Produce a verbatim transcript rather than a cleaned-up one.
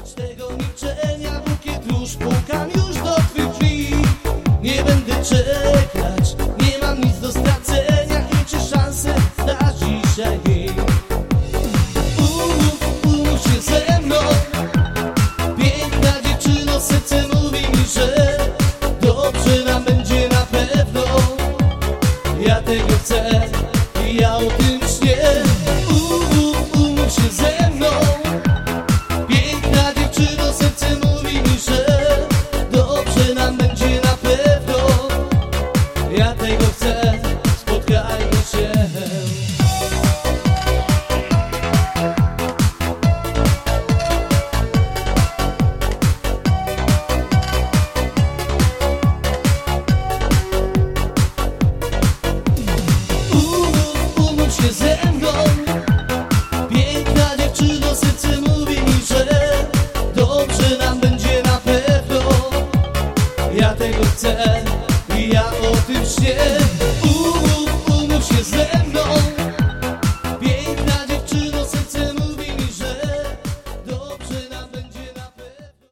Precz tego milczenia, bukiet róż pukam już do twych drzwi. Nie będę czekał.